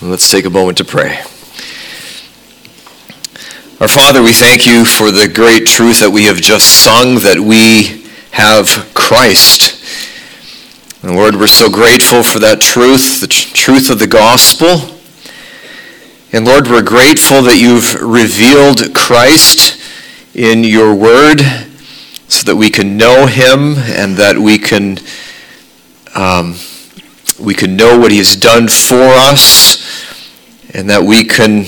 Let's take a moment to pray. Our Father, we thank you for the great truth that we have just sung, that we have Christ. And Lord, we're so grateful for that truth, the truth of the gospel. And Lord, we're grateful that you've revealed Christ in your word so that we can know him and that we can know what he has done for us, and that we can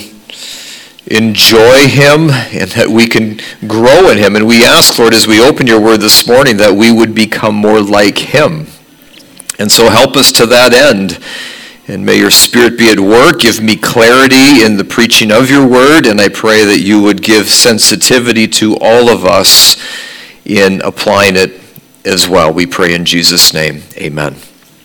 enjoy him, and that we can grow in him. And we ask, Lord, as we open your word this morning, that we would become more like him. And so help us to that end. And may your Spirit be at work. Give me clarity in the preaching of your word, and I pray that you would give sensitivity to all of us in applying it as well. We pray in Jesus' name. Amen.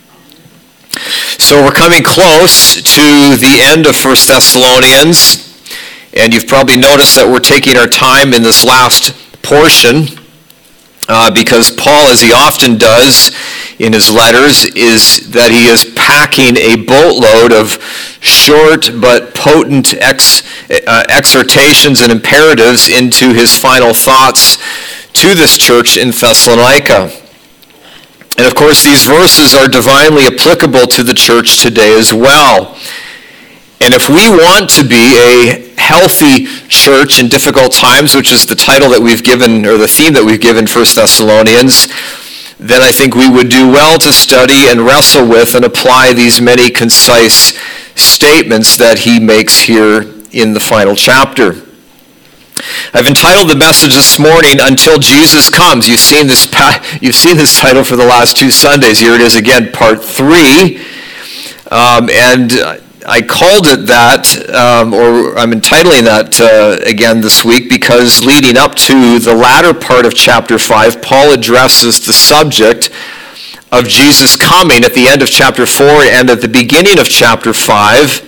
So we're coming close to the end of 1 Thessalonians, and you've probably noticed that we're taking our time in this last portion because Paul, as he often does in his letters, is that he is packing a boatload of short but potent exhortations and imperatives into his final thoughts to this church in Thessalonica. And of course, these verses are divinely applicable to the church today as well. And if we want to be a healthy church in difficult times, which is the title that we've given, or the theme that we've given 1 Thessalonians, then I think we would do well to study and wrestle with and apply these many concise statements that he makes here in the final chapter. I've entitled the message this morning, Until Jesus Comes. You've seen this title for the last two Sundays. Here it is again, part 3. And I called it that, or I'm entitling that again this week, because leading up to the latter part of chapter 5, Paul addresses the subject of Jesus coming at the end of chapter 4 and at the beginning of chapter 5,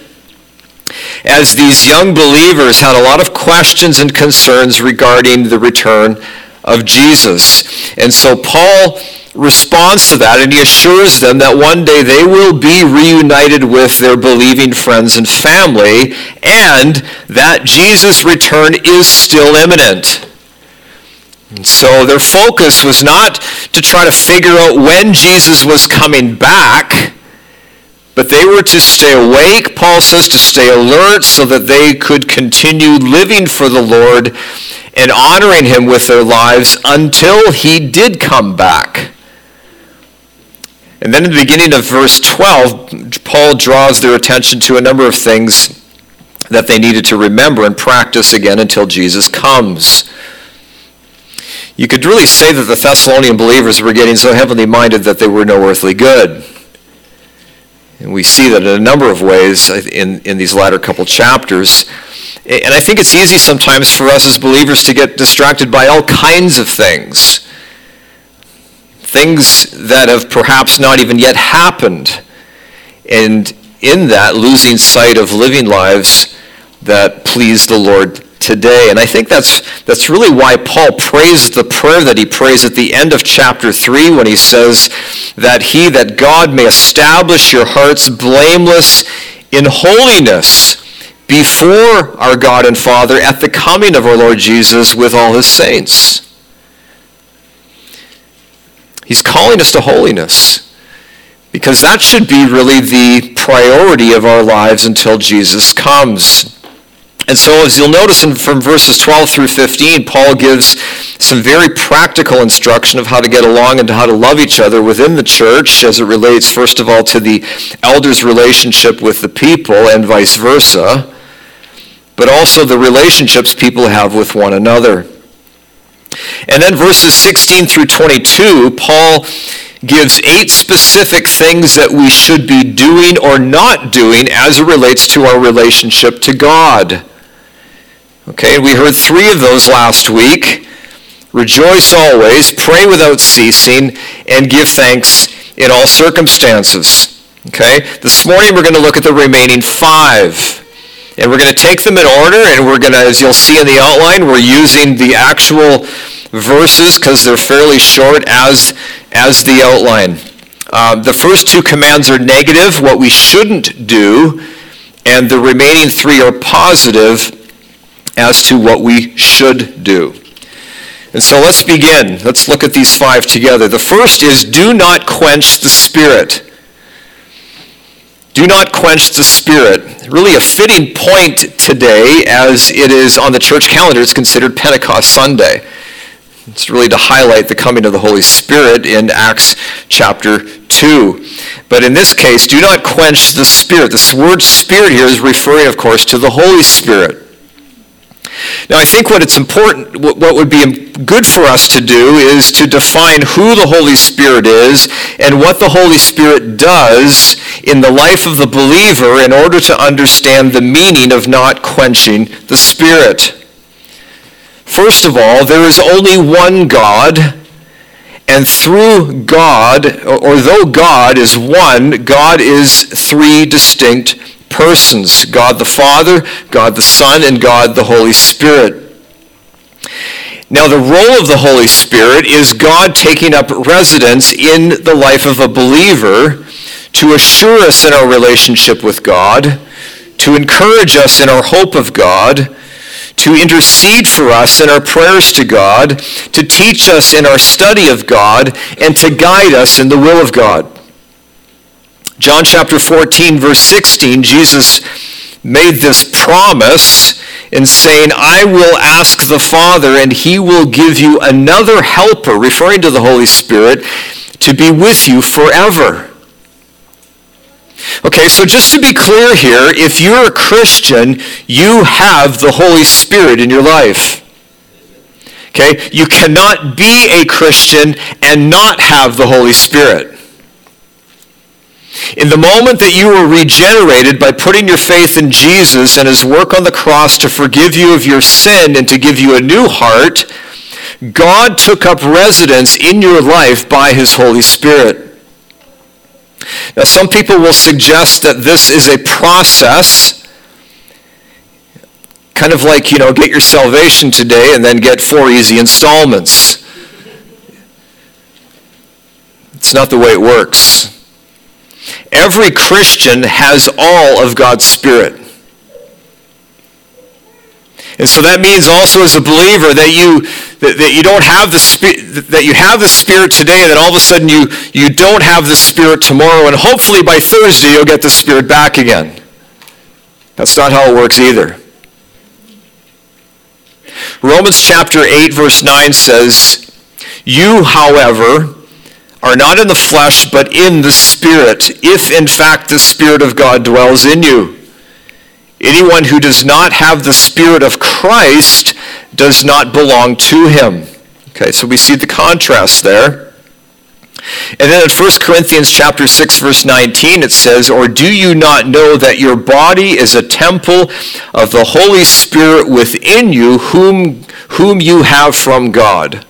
as these young believers had a lot of questions and concerns regarding the return of Jesus. And so Paul responds to that, and he assures them that one day they will be reunited with their believing friends and family, and that Jesus' return is still imminent. And so their focus was not to try to figure out when Jesus was coming back, but they were to stay awake, Paul says, to stay alert so that they could continue living for the Lord and honoring him with their lives until he did come back. And then in the beginning of verse 12, Paul draws their attention to a number of things that they needed to remember and practice again until Jesus comes. You could really say that the Thessalonian believers were getting so heavenly minded that they were no earthly good. And we see that in a number of ways in these latter couple chapters. And I think it's easy sometimes for us as believers to get distracted by all kinds of things. Things that have perhaps not even yet happened. And in that, losing sight of living lives that please the Lord today. And I think that's really why Paul prays the prayer that he prays at the end of chapter 3 when he says that God may establish your hearts blameless in holiness before our God and Father at the coming of our Lord Jesus with all his saints. He's calling us to holiness because that should be really the priority of our lives until Jesus comes. And so as you'll notice from verses 12 through 15, Paul gives some very practical instruction of how to get along and how to love each other within the church as it relates, first of all, to the elders' relationship with the people and vice versa, but also the relationships people have with one another. And then verses 16 through 22, Paul gives 8 specific things that we should be doing or not doing as it relates to our relationship to God. Okay, we heard 3 of those last week. Rejoice always, pray without ceasing, and give thanks in all circumstances. Okay, this morning we're going to look at the remaining 5. And we're going to take them in order, and we're going to, as you'll see in the outline, we're using the actual verses because they're fairly short as the outline. The first 2 commands are negative, what we shouldn't do, and the remaining 3 are positive as to what we should do. And so let's begin. Let's look at these 5 together. The first is, do not quench the Spirit. Do not quench the Spirit. Really a fitting point today, as it is on the church calendar. It's considered Pentecost Sunday. It's really to highlight the coming of the Holy Spirit in Acts chapter 2. But in this case, do not quench the Spirit. This word Spirit here is referring, of course, to the Holy Spirit. Now, I think what would be good for us to do is to define who the Holy Spirit is and what the Holy Spirit does in the life of the believer in order to understand the meaning of not quenching the Spirit. First of all, there is only one God, and through God, or though God is one, God is 3 distinct persons: God the Father, God the Son, and God the Holy Spirit. Now, the role of the Holy Spirit is God taking up residence in the life of a believer to assure us in our relationship with God, to encourage us in our hope of God, to intercede for us in our prayers to God, to teach us in our study of God, and to guide us in the will of God. John chapter 14, verse 16, Jesus made this promise in saying, I will ask the Father, and he will give you another helper, referring to the Holy Spirit, to be with you forever. Okay, so just to be clear here, if you're a Christian, you have the Holy Spirit in your life. Okay, you cannot be a Christian and not have the Holy Spirit. In the moment that you were regenerated by putting your faith in Jesus and his work on the cross to forgive you of your sin and to give you a new heart, God took up residence in your life by his Holy Spirit. Now, some people will suggest that this is a process, kind of like, get your salvation today and then get 4 easy installments. It's not the way it works. Every Christian has all of God's Spirit. And so that means also as a believer that you don't have the Spirit, that you have the Spirit today, and then all of a sudden you don't have the Spirit tomorrow, and hopefully by Thursday you'll get the Spirit back again. That's not how it works either. Romans chapter 8, verse 9 says, you, however, are not in the flesh, but in the Spirit, if in fact the Spirit of God dwells in you. Anyone who does not have the Spirit of Christ does not belong to him. Okay, so we see the contrast there. And then in 1 Corinthians chapter 6, verse 19, it says, or do you not know that your body is a temple of the Holy Spirit within you, whom you have from God?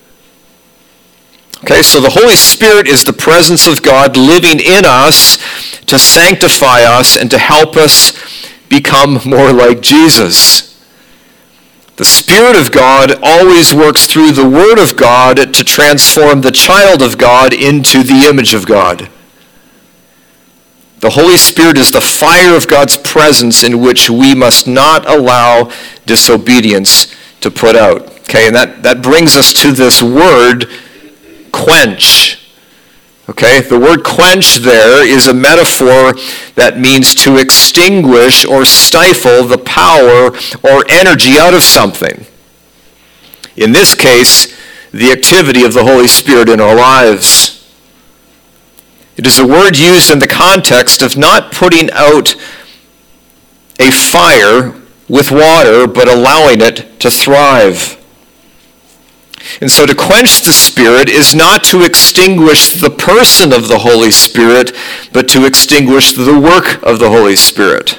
Okay, so the Holy Spirit is the presence of God living in us to sanctify us and to help us become more like Jesus. The Spirit of God always works through the Word of God to transform the child of God into the image of God. The Holy Spirit is the fire of God's presence in which we must not allow disobedience to put out. Okay, and that brings us to this word, quench. Okay, the word quench there is a metaphor that means to extinguish or stifle the power or energy out of something. In this case, the activity of the Holy Spirit in our lives. It is a word used in the context of not putting out a fire with water, but allowing it to thrive. And so to quench the Spirit is not to extinguish the person of the Holy Spirit, but to extinguish the work of the Holy Spirit.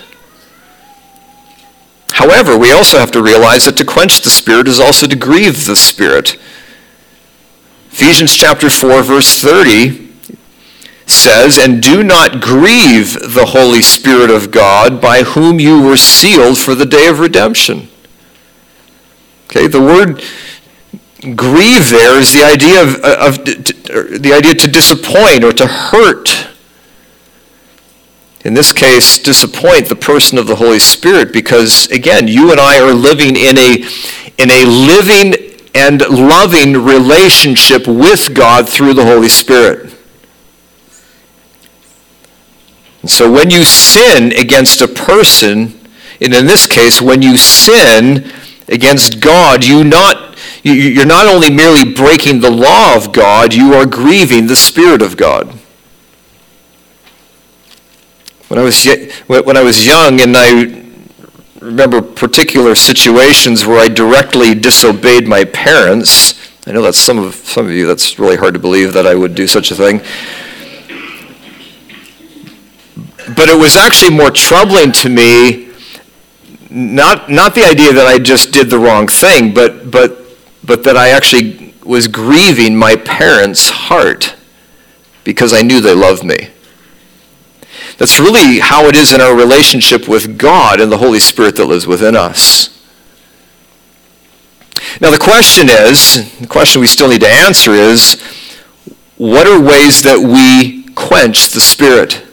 However, we also have to realize that to quench the Spirit is also to grieve the Spirit. Ephesians chapter 4, verse 30 says, and do not grieve the Holy Spirit of God, by whom you were sealed for the day of redemption. Okay, the word grieve there is the idea of the idea to disappoint or to hurt. in this case, disappoint the person of the Holy Spirit, because, again, you and I are living in a living and loving relationship with God through the Holy Spirit. And so when you sin against a person, and in this case, when you sin against God, you're not only merely breaking the law of God, you are grieving the Spirit of God. When I was young, and I remember particular situations where I directly disobeyed my parents. I know that's some of you, that's really hard to believe that I would do such a thing. But it was actually more troubling to me, not the idea that I just did the wrong thing, but that I actually was grieving my parents' heart because I knew they loved me. That's really how it is in our relationship with God and the Holy Spirit that lives within us. Now the question we still need to answer is, what are ways that we quench the Spirit?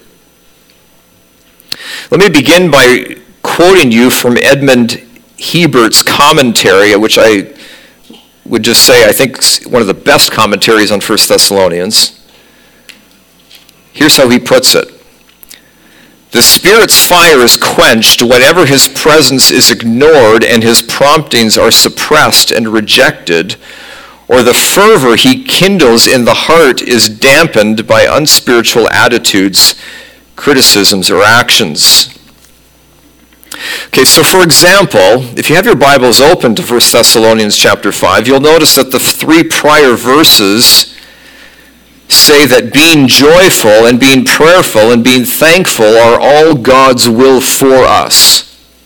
Let me begin by quoting you from Edmund Hebert's commentary, which I would just say I think is one of the best commentaries on 1 Thessalonians. Here's how he puts it. The Spirit's fire is quenched whenever his presence is ignored and his promptings are suppressed and rejected, or the fervor he kindles in the heart is dampened by unspiritual attitudes, criticisms, or actions. Okay, so for example, if you have your Bibles open to 1 Thessalonians chapter 5, you'll notice that the 3 prior verses say that being joyful and being prayerful and being thankful are all God's will for us.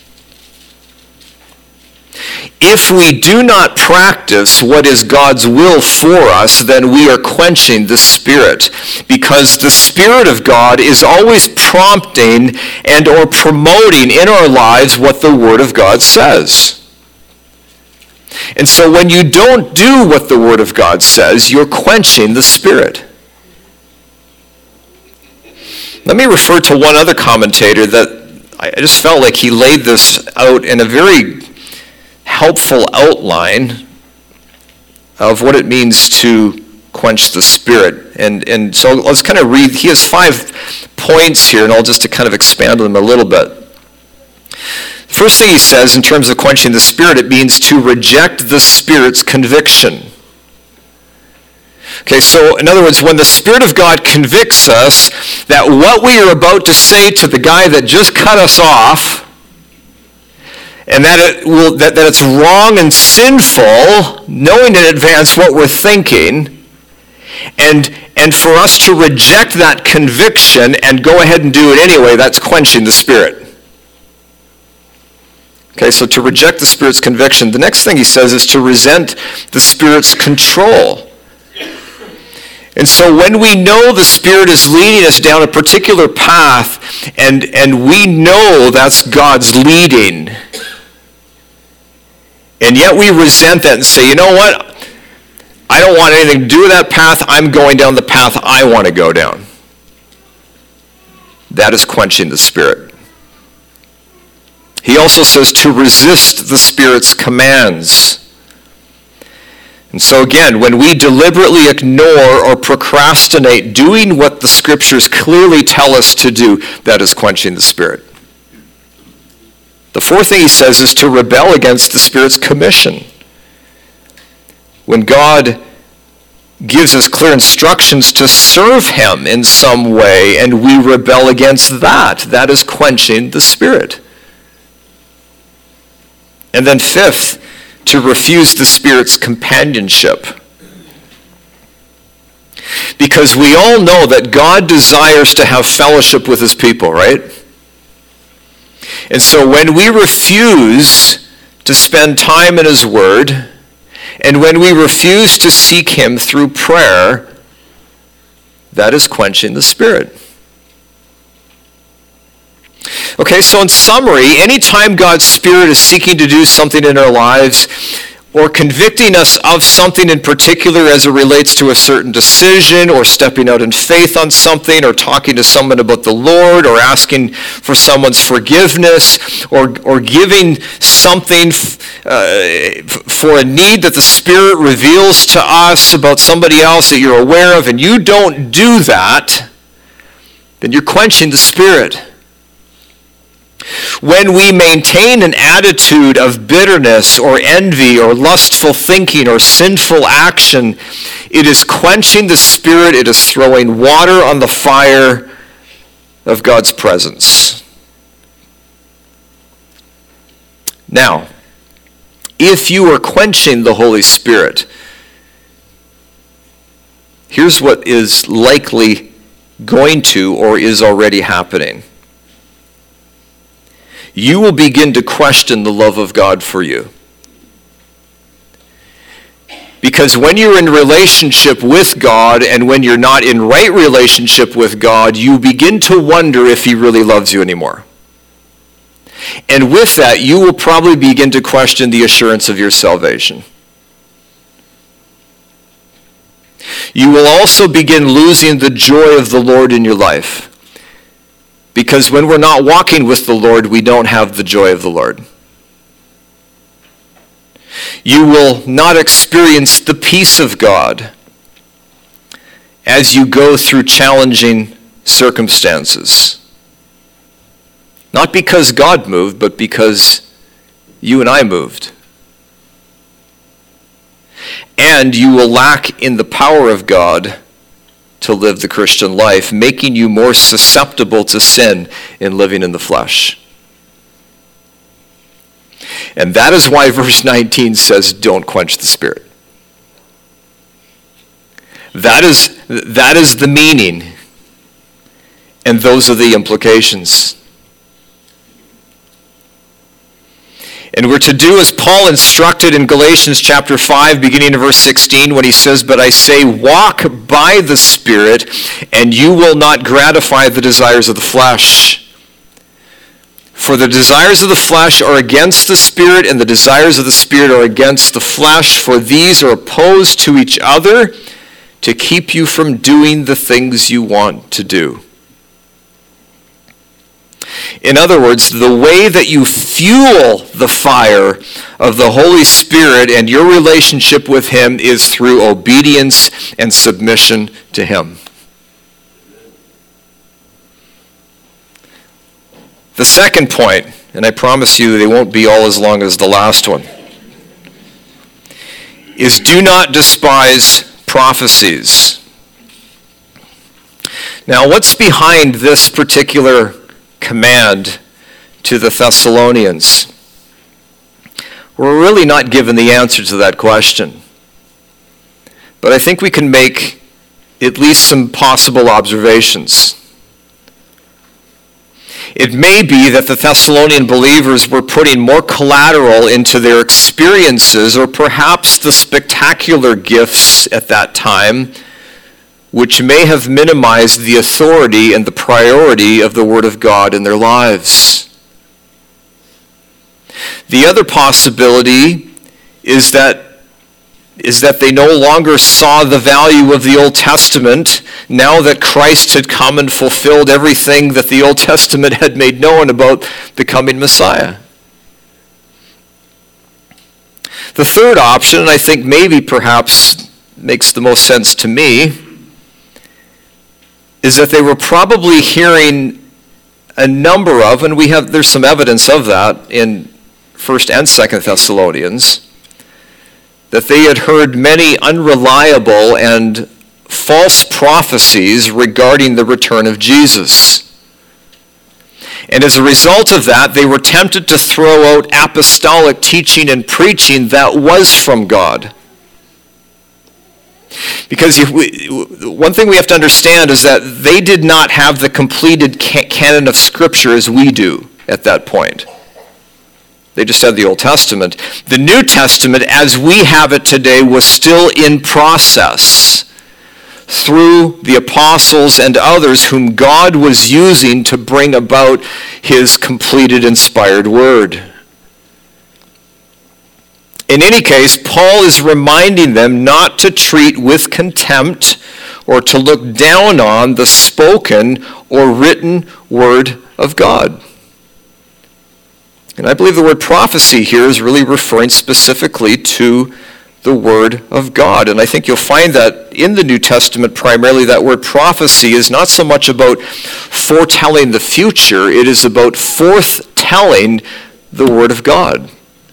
If we do not practice what is God's will for us, then we are quenching the Spirit, because the Spirit of God is always prompting and or promoting in our lives what the Word of God says. And so when you don't do what the Word of God says, you're quenching the Spirit. Let me refer to one other commentator that I just felt like he laid this out in a very helpful outline of what it means to quench the Spirit. And so let's kind of read. He has 5 points here, and I'll just to kind of expand on them a little bit. First thing he says in terms of quenching the Spirit, it means to reject the Spirit's conviction. Okay, so in other words, when the Spirit of God convicts us that what we are about to say to the guy that just cut us off, and that it's wrong and sinful, knowing in advance what we're thinking, and for us to reject that conviction and go ahead and do it anyway, that's quenching the Spirit. Okay, so to reject the Spirit's conviction. The next thing he says is to resent the Spirit's control. And so when we know the Spirit is leading us down a particular path, and we know that's God's leading, and yet we resent that and say, you know what? I don't want anything to do with that path. I'm going down the path I want to go down. That is quenching the Spirit. He also says to resist the Spirit's commands. And so again, when we deliberately ignore or procrastinate doing what the Scriptures clearly tell us to do, that is quenching the Spirit. The fourth thing he says is to rebel against the Spirit's commission. When God gives us clear instructions to serve him in some way, and we rebel against that, that is quenching the Spirit. And then fifth, to refuse the Spirit's companionship. Because we all know that God desires to have fellowship with his people, right? And so when we refuse to spend time in his word, and when we refuse to seek him through prayer, that is quenching the Spirit. Okay, so in summary, anytime God's Spirit is seeking to do something in our lives, or convicting us of something in particular as it relates to a certain decision, or stepping out in faith on something, or talking to someone about the Lord, or asking for someone's forgiveness, or giving something for a need that the Spirit reveals to us about somebody else that you're aware of, and you don't do that, then you're quenching the Spirit. When we maintain an attitude of bitterness or envy or lustful thinking or sinful action, it is quenching the Spirit. It is throwing water on the fire of God's presence. Now, if you are quenching the Holy Spirit, here's what is likely going to or is already happening. You will begin to question the love of God for you. Because when you're in relationship with God and when you're not in right relationship with God, you begin to wonder if he really loves you anymore. And with that, you will probably begin to question the assurance of your salvation. You will also begin losing the joy of the Lord in your life. Because when we're not walking with the Lord, we don't have the joy of the Lord. You will not experience the peace of God as you go through challenging circumstances. Not because God moved, but because you and I moved. And you will lack in the power of God to live the Christian life, making you more susceptible to sin in living in the flesh. And that is why verse 19 says, don't quench the Spirit. That is the meaning, and those are the implications. And we're to do as Paul instructed in Galatians chapter 5, beginning of verse 16, when he says, but I say, walk by the Spirit, and you will not gratify the desires of the flesh. For the desires of the flesh are against the Spirit, and the desires of the Spirit are against the flesh, for these are opposed to each other to keep you from doing the things you want to do. In other words, the way that you fuel the fire of the Holy Spirit and your relationship with him is through obedience and submission to him. The second point, and I promise you they won't be all as long as the last one, is do not despise prophecies. Now, what's behind this particular command to the Thessalonians? We're really not given the answer to that question. But I think we can make at least some possible observations. It may be that the Thessalonian believers were putting more collateral into their experiences, or perhaps the spectacular gifts at that time, which may have minimized the authority and the priority of the Word of God in their lives. The other possibility is that they no longer saw the value of the Old Testament now that Christ had come and fulfilled everything that the Old Testament had made known about the coming Messiah. The third option, and I think maybe perhaps makes the most sense to me, is that they were probably hearing a number of, and there's some evidence of that in 1st and 2nd Thessalonians, that they had heard many unreliable and false prophecies regarding the return of Jesus. And as a result of that, they were tempted to throw out apostolic teaching and preaching that was from God. Because one thing we have to understand is that they did not have the completed canon of Scripture as we do at that point. They just had the Old Testament. The New Testament, as we have it today, was still in process through the apostles and others whom God was using to bring about his completed, inspired word. In any case, Paul is reminding them not to treat with contempt or to look down on the spoken or written word of God. And I believe the word prophecy here is really referring specifically to the word of God. And I think you'll find that in the New Testament, primarily that word prophecy is not so much about foretelling the future, it is about forthtelling the word of God.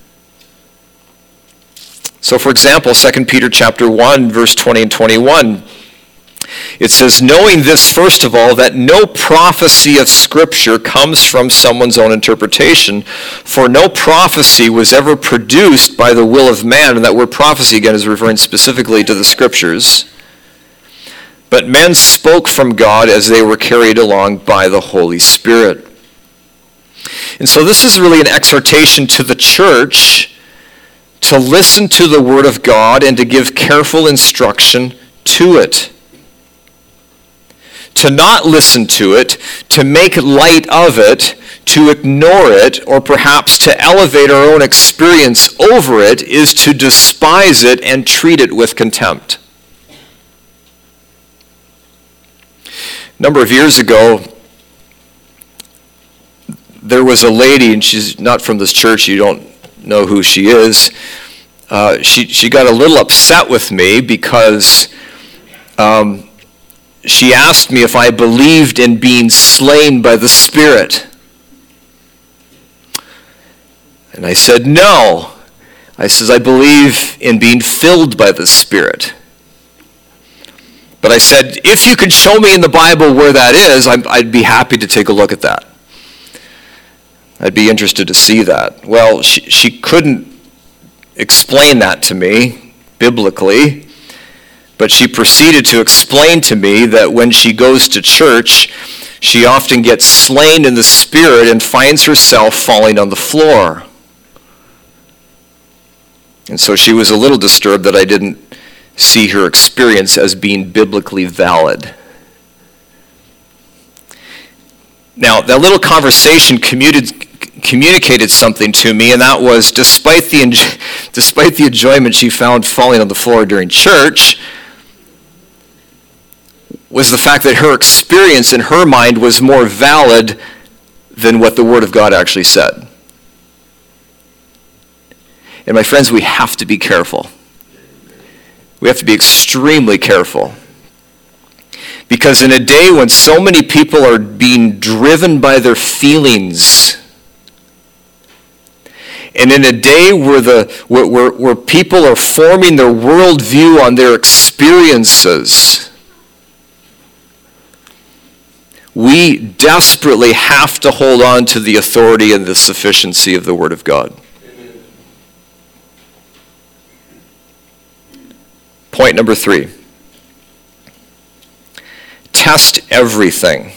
So for example, 2 Peter chapter 1, verse 20 and 21, it says, knowing this, first of all, that no prophecy of Scripture comes from someone's own interpretation, for no prophecy was ever produced by the will of man, and that word prophecy, again, is referring specifically to the Scriptures. But men spoke from God as they were carried along by the Holy Spirit. And so this is really an exhortation to the church to listen to the Word of God and to give careful instruction to it. To not listen to it, to make light of it, to ignore it, or perhaps to elevate our own experience over it is to despise it and treat it with contempt. A number of years ago, there was a lady, and she's not from this church, you don't know who she is. She got a little upset with me because she asked me if I believed in being slain by the Spirit. And I said, no. I says, I believe in being filled by the Spirit. But I said, if you could show me in the Bible where that is, I'd be happy to take a look at that. I'd be interested to see that. Well, she couldn't explain that to me biblically. But she proceeded to explain to me that when she goes to church, she often gets slain in the Spirit and finds herself falling on the floor. And so she was a little disturbed that I didn't see her experience as being biblically valid. Now, that little conversation communicated something to me, and that was despite the enjoyment she found falling on the floor during church, was the fact that her experience in her mind was more valid than what the Word of God actually said. And my friends, we have to be careful. We have to be extremely careful. Because in a day when so many people are being driven by their feelings, and in a day where people are forming their worldview on their experiences, we desperately have to hold on to the authority and the sufficiency of the Word of God. Amen. Point number 3. Test everything.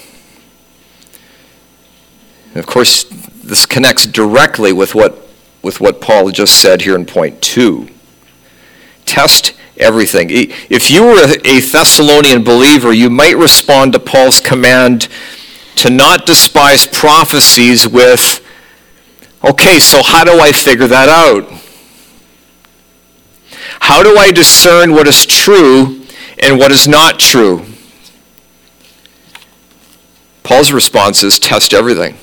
And of course, this connects directly with what Paul just said here in point 2. Test everything. If you were a Thessalonian believer, you might respond to Paul's command to not despise prophecies with, okay, so how do I figure that out? How do I discern what is true and what is not true? Paul's response is test everything.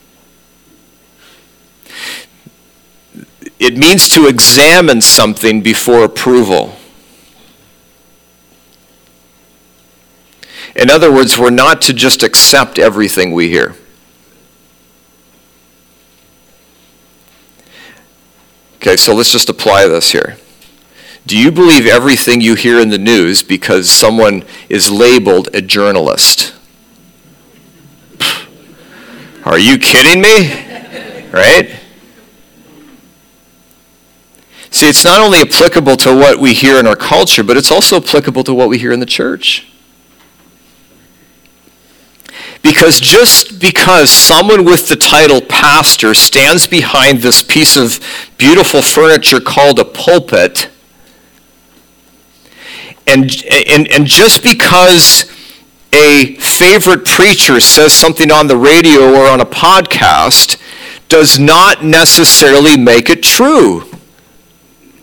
It means to examine something before approval. In other words, we're not to just accept everything we hear. Okay, so let's just apply this here. Do you believe everything you hear in the news because someone is labeled a journalist? Are you kidding me? Right? See, it's not only applicable to what we hear in our culture, but it's also applicable to what we hear in the church. Because just because someone with the title pastor stands behind this piece of beautiful furniture called a pulpit, and just because a favorite preacher says something on the radio or on a podcast, does not necessarily make it true.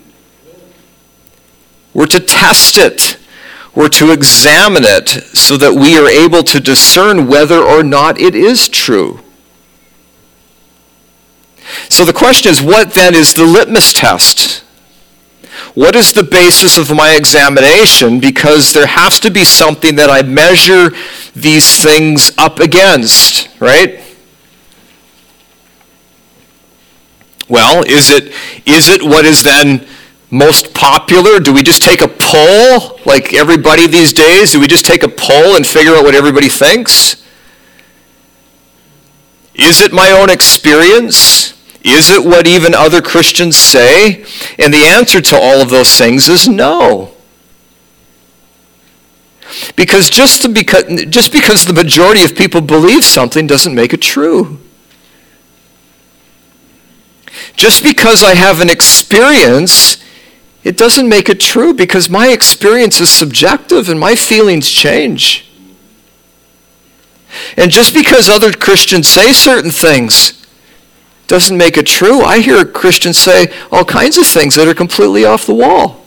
We're to test it. We're to examine it so that we are able to discern whether or not it is true. So the question is, what then is the litmus test? What is the basis of my examination? Because there has to be something that I measure these things up against, right? Well, is it what is then most popular? Do we just take a poll, like everybody these days? Do we just take a poll and figure out what everybody thinks? Is it my own experience? Is it what even other Christians say? And the answer to all of those things is no. Because just because the majority of people believe something doesn't make it true. Just because I have an experience, it doesn't make it true, because my experience is subjective and my feelings change. And just because other Christians say certain things doesn't make it true. I hear Christians say all kinds of things that are completely off the wall.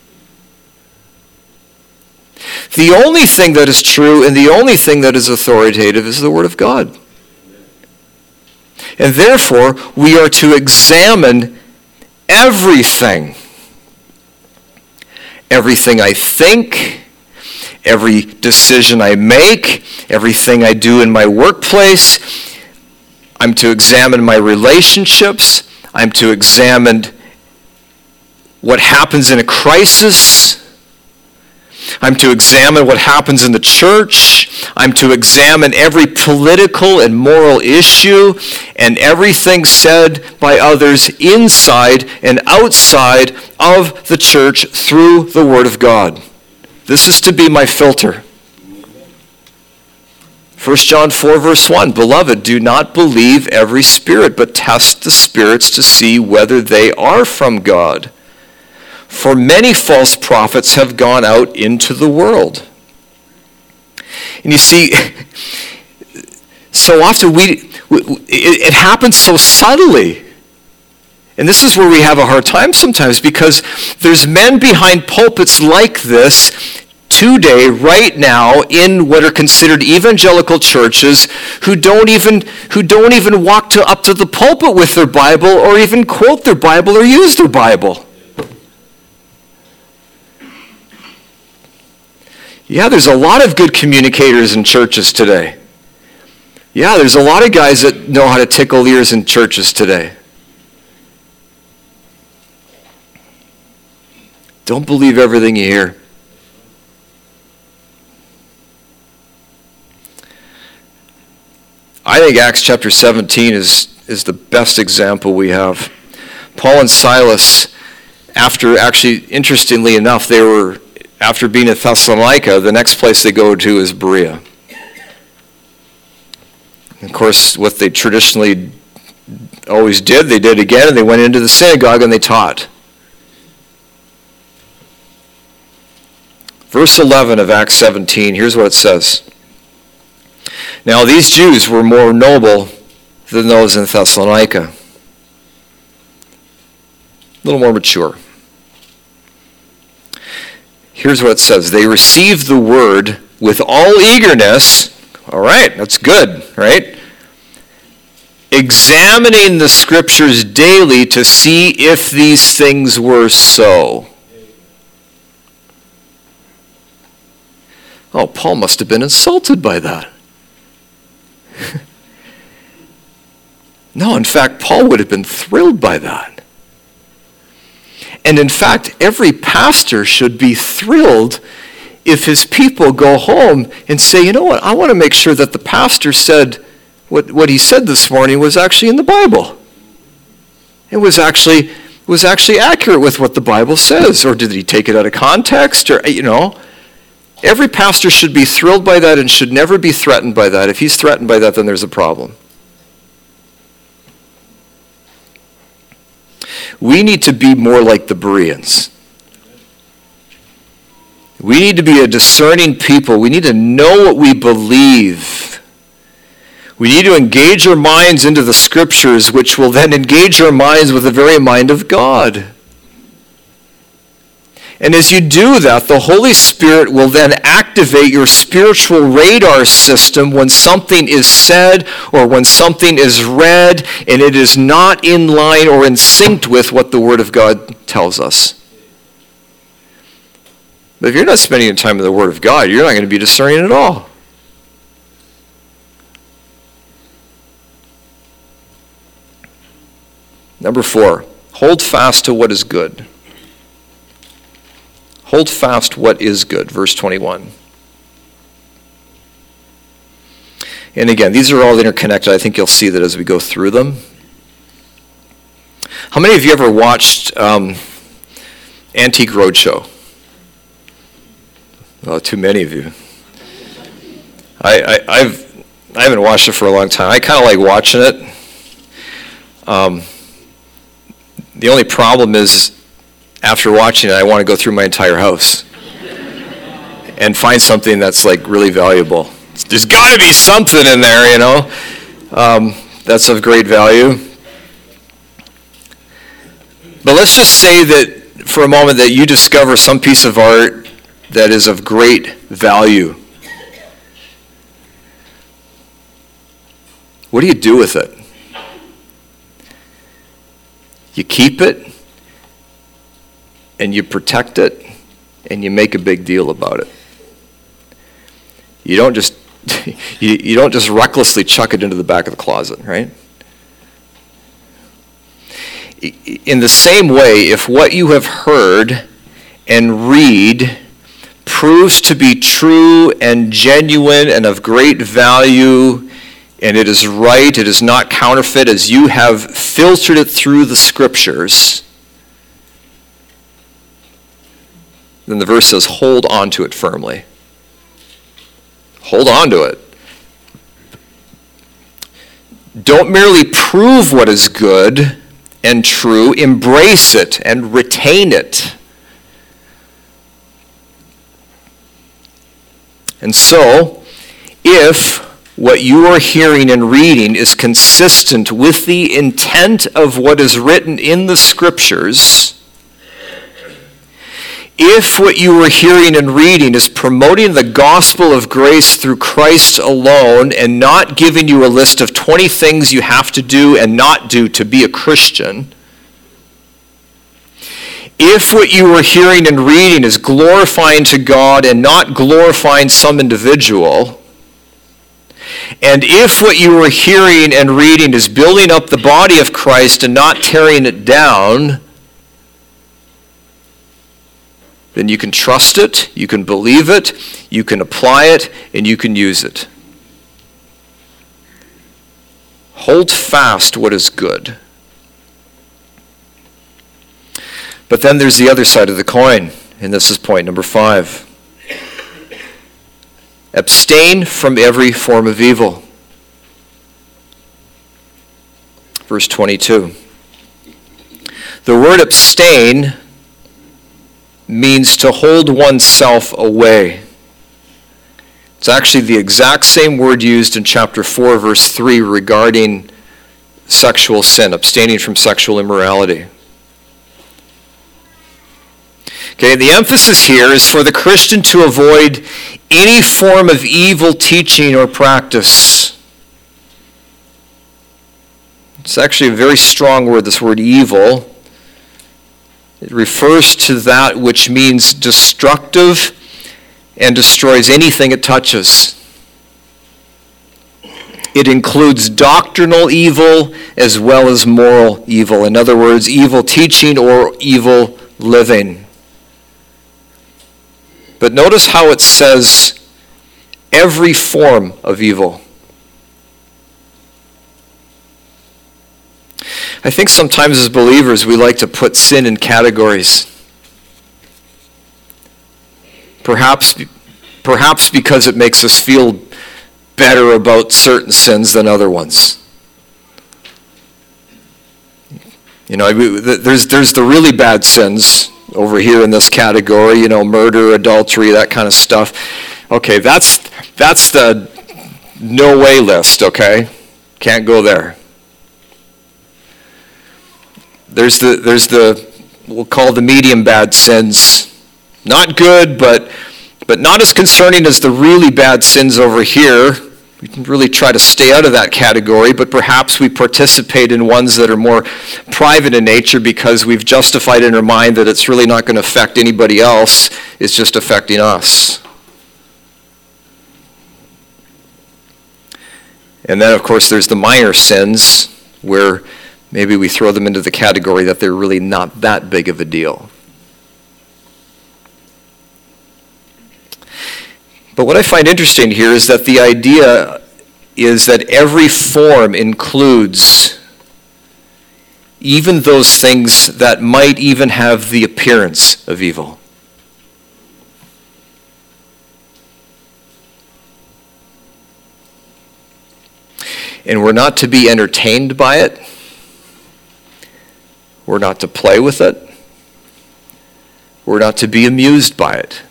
The only thing that is true and the only thing that is authoritative is the Word of God. And therefore, we are to examine everything. Everything I think, every decision I make, everything I do in my workplace. I'm to examine my relationships. I'm to examine what happens in a crisis. I'm to examine what happens in the church. I'm to examine every political and moral issue and everything said by others inside and outside of the church through the Word of God. This is to be my filter. 1 John 4, verse 1, Beloved, do not believe every spirit, but test the spirits to see whether they are from God. For many false prophets have gone out into the world. And you see, so often it happens so subtly. And this is where we have a hard time sometimes, because there's men behind pulpits like this today, right now, in what are considered evangelical churches, who don't even walk up to the pulpit with their Bible, or even quote their Bible or use their Bible. Yeah, there's a lot of good communicators in churches today. Yeah, there's a lot of guys that know how to tickle ears in churches today. Don't believe everything you hear. I think Acts chapter 17 is the best example we have. Paul and Silas, interestingly enough, after being at Thessalonica, the next place they go to is Berea. Of course, what they traditionally always did, they did again, and they went into the synagogue and they taught. Verse 11 of Acts 17, here's what it says. Now these Jews were more noble than those in Thessalonica. A little more mature. Here's what it says. They received the word with all eagerness. All right, that's good, right? Examining the scriptures daily to see if these things were so. Oh, Paul must have been insulted by that. No, in fact, Paul would have been thrilled by that. And in fact, every pastor should be thrilled if his people go home and say, you know what, I want to make sure that the pastor said what he said this morning was actually in the Bible. It was actually accurate with what the Bible says. Or did he take it out of context? Or, every pastor should be thrilled by that and should never be threatened by that. If he's threatened by that, then there's a problem. We need to be more like the Bereans. We need to be a discerning people. We need to know what we believe. We need to engage our minds into the scriptures, which will then engage our minds with the very mind of God. And as you do that, the Holy Spirit will then activate your spiritual radar system when something is said or when something is read and it is not in line or in sync with what the Word of God tells us. But if you're not spending your time in the Word of God, you're not going to be discerning at all. Number 4, hold fast to what is good. Hold fast what is good, verse 21. And again, these are all interconnected. I think you'll see that as we go through them. How many of you ever watched Antique Roadshow? Well, too many of you. I haven't watched it for a long time. I kind of like watching it. The only problem is, after watching it, I want to go through my entire house and find something that's like really valuable. There's got to be something in there, you know, that's of great value. But let's just say that for a moment that you discover some piece of art that is of great value. What do you do with it? You keep it, and you protect it, and you make a big deal about it. You don't just you don't just recklessly chuck it into the back of the closet, right? In the same way, if what you have heard and read proves to be true and genuine and of great value, and it is right, it is not counterfeit, as you have filtered it through the Scriptures, then the verse says, hold on to it firmly. Hold on to it. Don't merely prove what is good and true, embrace it and retain it. And so, if what you are hearing and reading is consistent with the intent of what is written in the Scriptures, if what you are hearing and reading is promoting the gospel of grace through Christ alone and not giving you a list of 20 things you have to do and not do to be a Christian, if what you are hearing and reading is glorifying to God and not glorifying some individual, and if what you are hearing and reading is building up the body of Christ and not tearing it down, then you can trust it, you can believe it, you can apply it, and you can use it. Hold fast what is good. But then there's the other side of the coin, and this is point number 5. Abstain from every form of evil. Verse 22. The word abstain means to hold oneself away. It's actually the exact same word used in chapter 4, verse 3 regarding sexual sin, abstaining from sexual immorality. Okay, the emphasis here is for the Christian to avoid any form of evil teaching or practice. It's actually a very strong word, this word evil. It refers to that which means destructive and destroys anything it touches. It includes doctrinal evil as well as moral evil. In other words, evil teaching or evil living. But notice how it says every form of evil. I think sometimes as believers we like to put sin in categories. Perhaps because it makes us feel better about certain sins than other ones. You know, there's the really bad sins over here in this category, you know, murder, adultery, that kind of stuff. Okay, that's the no way list, okay? Can't go there. There's the we'll call the medium bad sins, Not good, but not as concerning as the really bad sins over here. We can really try to stay out of that category, but perhaps we participate in ones that are more private in nature because we've justified in our mind that it's really not going to affect anybody else, it's just affecting us. And then, of course, there's the minor sins where maybe we throw them into the category that they're really not that big of a deal. But what I find interesting here is that the idea is that every form includes even those things that might even have the appearance of evil. And we're not to be entertained by it. We're not to play with it. We're not to be amused by it.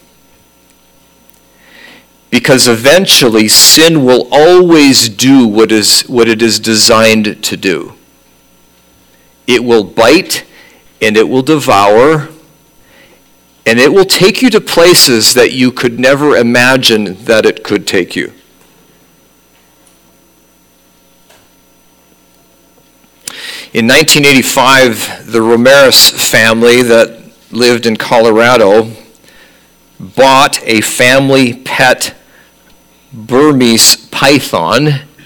Because eventually sin will always do what it is designed to do. It will bite and it will devour, and it will take you to places that you could never imagine that it could take you. In 1985, the Ramirez family that lived in Colorado bought a family pet Burmese python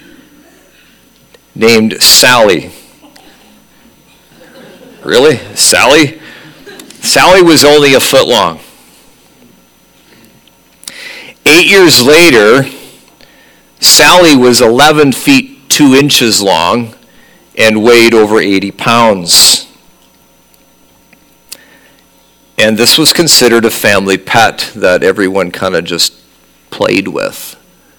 named Sally. Really? Sally? Sally was only a foot long. 8 years later, Sally was 11 feet 2 inches long and weighed over 80 pounds. And this was considered a family pet that everyone kind of just played with.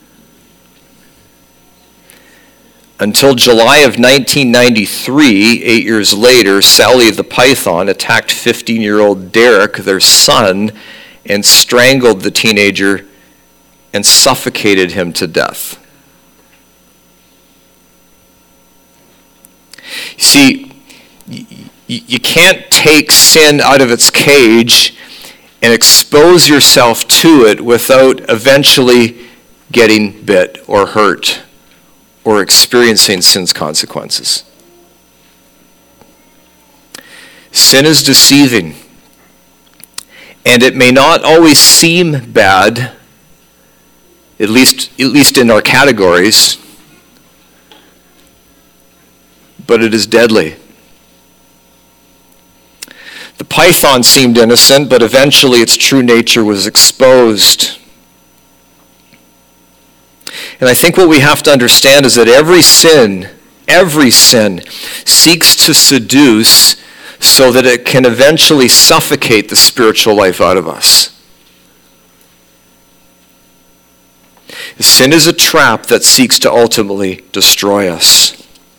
Until July of 1993, 8 years later, Sally the python attacked 15-year-old Derek, their son, and strangled the teenager and suffocated him to death. See, you can't take sin out of its cage and expose yourself to it without eventually getting bit or hurt or experiencing sin's consequences. Sin is deceiving, and it may not always seem bad, at least in our categories, but it is deadly. The python seemed innocent, but eventually its true nature was exposed. And I think what we have to understand is that every sin seeks to seduce so that it can eventually suffocate the spiritual life out of us. Sin is a trap that seeks to ultimately destroy us.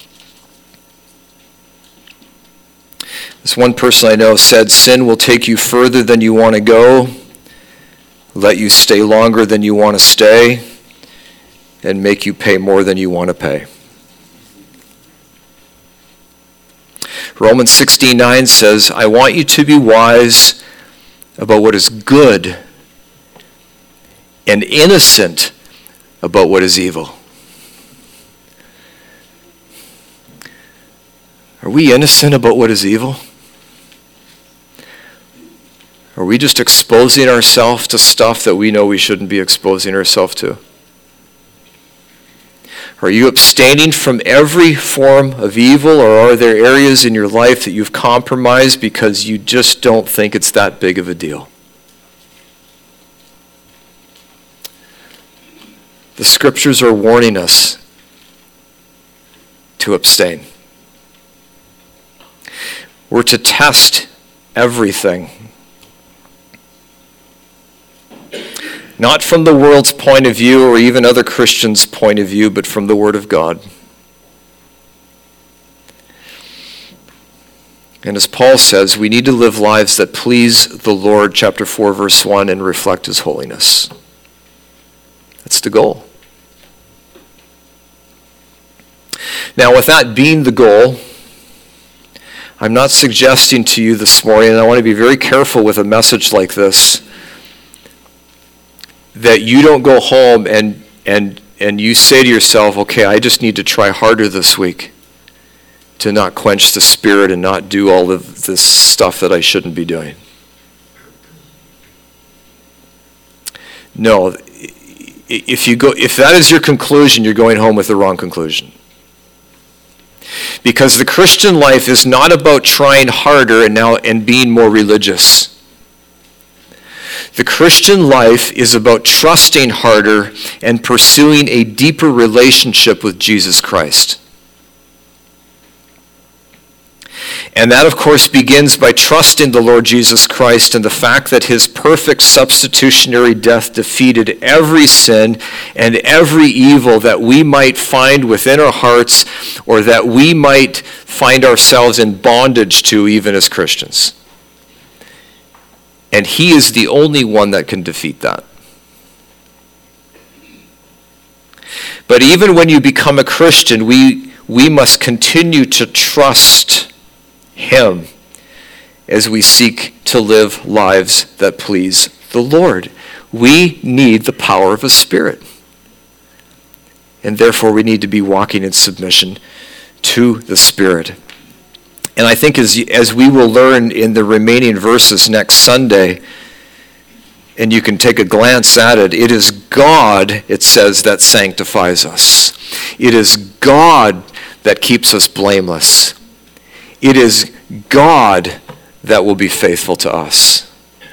This one person I know said, sin will take you further than you want to go, let you stay longer than you want to stay, and make you pay more than you want to pay. Romans 16:9 says, I want you to be wise about what is good and innocent about what is evil. Are we innocent about what is evil? Are we just exposing ourselves to stuff that we know we shouldn't be exposing ourselves to? Are you abstaining from every form of evil, or are there areas in your life that you've compromised because you just don't think it's that big of a deal? The scriptures are warning us to abstain. We're to test everything. Not from the world's point of view or even other Christians' point of view, but from the Word of God. And as Paul says, we need to live lives that please the Lord, chapter 4, verse 1, and reflect His holiness. That's the goal. Now, with that being the goal, I'm not suggesting to you this morning, and I want to be very careful with a message like this, that you don't go home and you say to yourself, okay, I just need to try harder this week to not quench the Spirit and not do all of this stuff that I shouldn't be doing. No, if that is your conclusion, you're going home with the wrong conclusion. Because the Christian life is not about trying harder and being more religious. The Christian life is about trusting harder and pursuing a deeper relationship with Jesus Christ. And that, of course, begins by trusting the Lord Jesus Christ and the fact that his perfect substitutionary death defeated every sin and every evil that we might find within our hearts or that we might find ourselves in bondage to even as Christians. And he is the only one that can defeat that. But even when you become a Christian, we must continue to trust him as we seek to live lives that please the Lord. We need the power of his Spirit. And therefore we need to be walking in submission to the Spirit. And I think as we will learn in the remaining verses next Sunday, and you can take a glance at it, it is God, it says, that sanctifies us. It is God that keeps us blameless. It is God that will be faithful to us.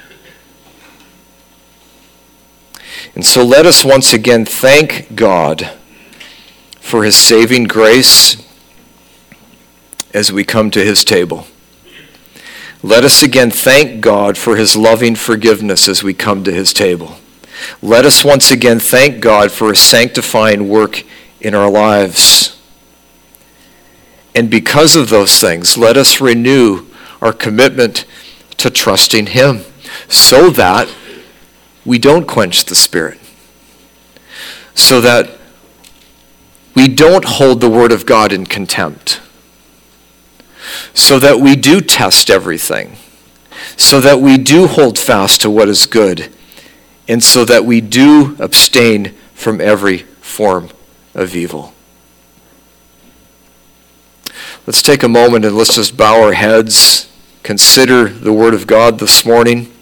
And so let us once again thank God for his saving grace as we come to his table. Let us again thank God for his loving forgiveness as we come to his table. Let us once again thank God for his sanctifying work in our lives. And because of those things, let us renew our commitment to trusting him so that we don't quench the Spirit, so that we don't hold the Word of God in contempt, so that we do test everything, so that we do hold fast to what is good, and so that we do abstain from every form of evil. Let's take a moment and let's just bow our heads, consider the Word of God this morning.